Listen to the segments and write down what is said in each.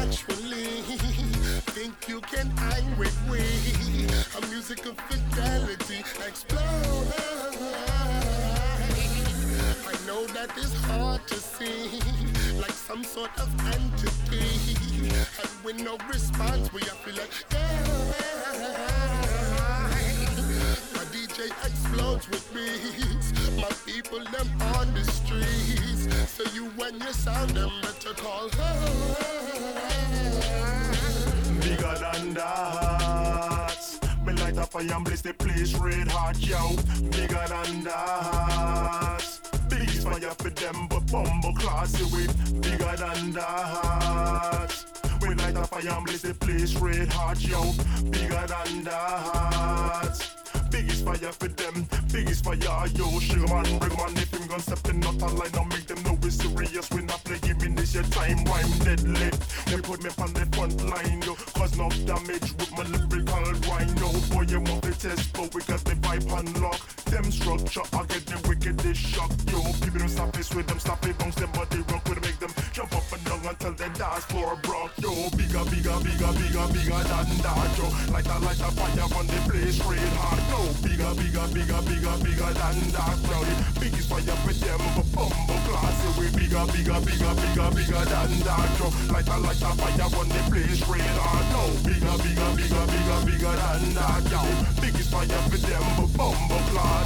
naturally. Think you can hang with we? A musical fidelity explode. I know that it's hard to see, like some sort of entity. And with no response, we have to like, my DJ explodes with beats. My people, them on the streets. So you, when you sound them, better call. Bigger than that. Me light a fire and blaze the place red hot, yo. Bigger than that. Biggest fire for them, but bumble classy with. Bigger than that. We light a fire and blaze the place red hot, yo. Bigger than that. Biggest fire for them, biggest fire, yo. Sugar man, bring man, if him gon' step in, not a line, I'll make them know we're serious. We not play game in this your time, rhyme deadly. They put me on the front line, yo. Cause no damage with my lyrical rhino. Boy, you want the test, but we got the vibe unlocked. Them structure, I get the wickedest shock, yo. People don't stop this with them, stop it, bounce them body rock. We make them jump up and down until they dance floor broke, yo. Bigger, bigger, bigger, bigger, bigger than that, yo. Like a fire on the place, straight hard, yo. Bigger, bigger, bigger, bigger, bigger than that, yo. Biggest fire for them, but bumble classy. We bigger, bigger, bigger, bigger, bigger than that, yo. Like a fire on the place, straight hard, yo. Bigger, bigger, bigger, bigger, bigger than that, yo. Biggest fire for them, but bumble class.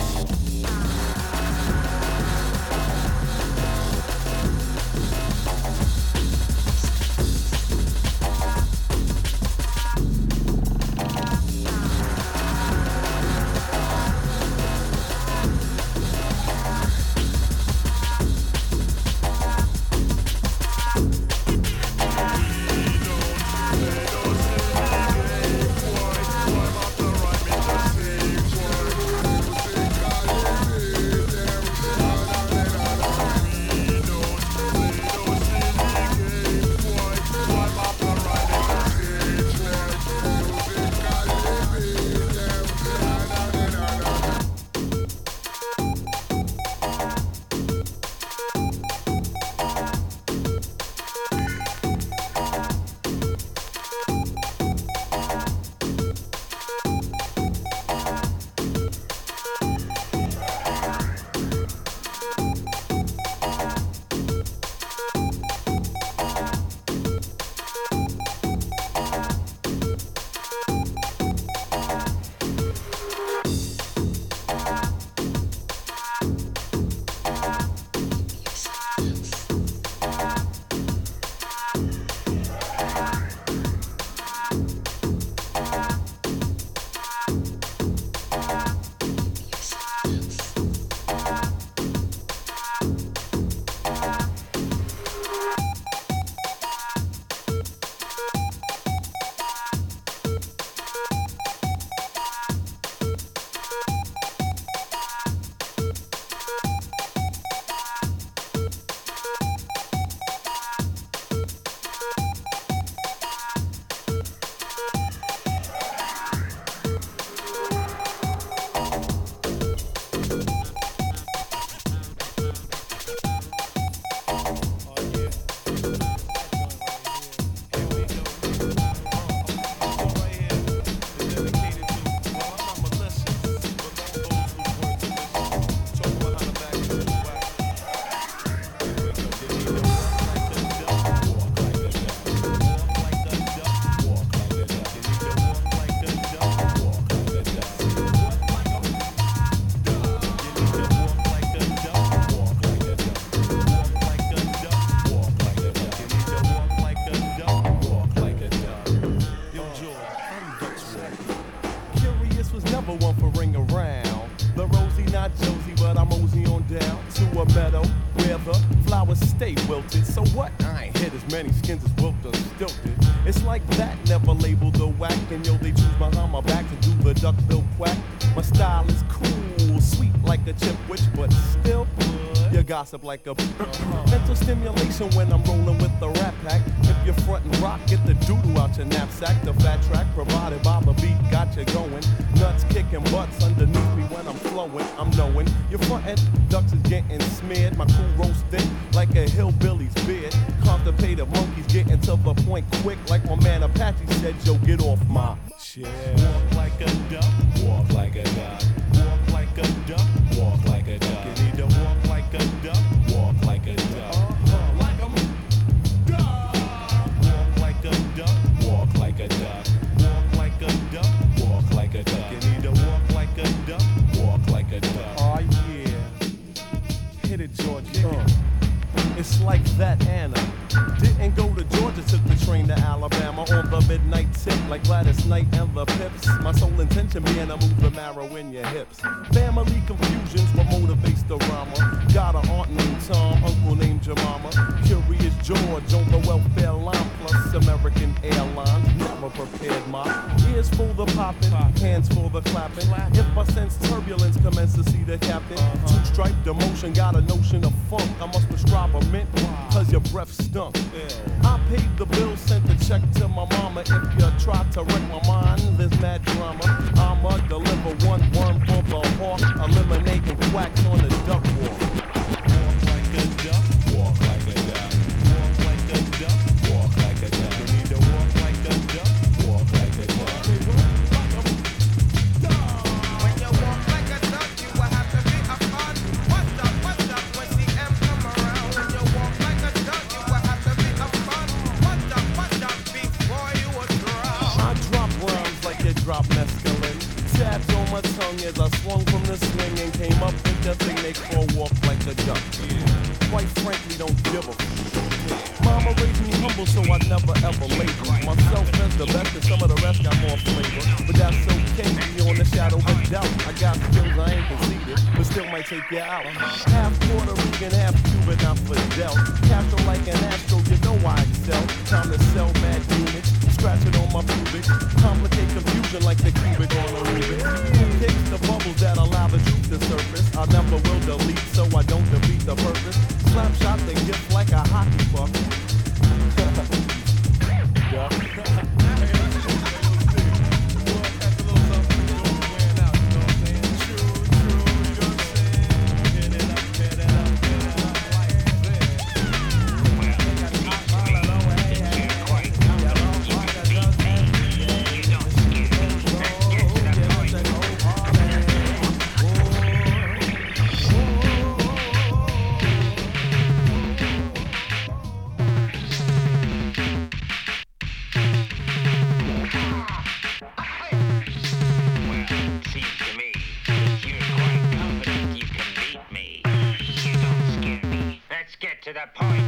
You gossip like a mental stimulation when I'm rolling with the rap pack. If you're front and rock, get the doodoo out your knapsack. The fat track provided by the beat got you going. Nuts kicking butts underneath me when I'm flowing. I'm knowing you're frontin', ducks is getting smeared. My crew roasting like a hillbilly's beard. Constipated monkeys getting to the point quick, like my man Apache said. Yo, get off my chair. Walk like a duck, walk like a duck. Walk like a duck, walk like a duck. You need to walk like a duck, walk like a duck. Like a duck. Walk like a duck, walk like a duck. Walk like a duck, walk like a duck. You need to walk like a duck, walk like a duck. Oh yeah, hit it, George. It's like that, Anna. Didn't go to Georgia, took the train to Alabama on the midnight tip like Gladys Knight and the Pips. My sole intention being to move the marrow in your hips. Family confusions, what motivates the rhymer. Got an aunt named Tom, uncle named Jemima. Curious George on the welfare line, plus American Airlines. Never prepared my ears for the popping, hands for the clapping. If I sense turbulence, commence to see the captain. Two-stripe demotion, got a notion of funk. I must prescribe a mint, cause your breath stunk. I paid the bill, sent the check to my mama. If you try to wreck my mind, there's mad drama. I'ma deliver one worm for the hawk, eliminating quacks on the duck walk. Walk like a duck, walk like a duck. Walk like a duck, walk like a duck. You need to walk like a duck, walk like a duck. When you walk like a duck, you will have to be a fun. What's up, when CM come around? When you walk like a duck, you will have to be a fun. What's up, before you will drown. I drop rhymes like you drop mescaline. Tabs on my tongue as I swung from the swing and came up with the thing they call walk like a duck. Quite frankly, don't give a f***. Mama raised me humble, so I never ever label myself as the best, and some of the rest got more flavor. But that's okay, we on the shadow of doubt. I got skills, I ain't conceited, but still might take you out. Half Puerto Rican, half Cuban, I'm Fidel. Castro like an astro, you know I excel. Time to sell mad units, scratch it on my pubic. Complicate confusion like the cubic on a Rubik. Who kicks the bubbles that allow the truth to surface? I never will delete, so I don't defeat the purpose. Slap shot the gift like a hockey puck. To the point.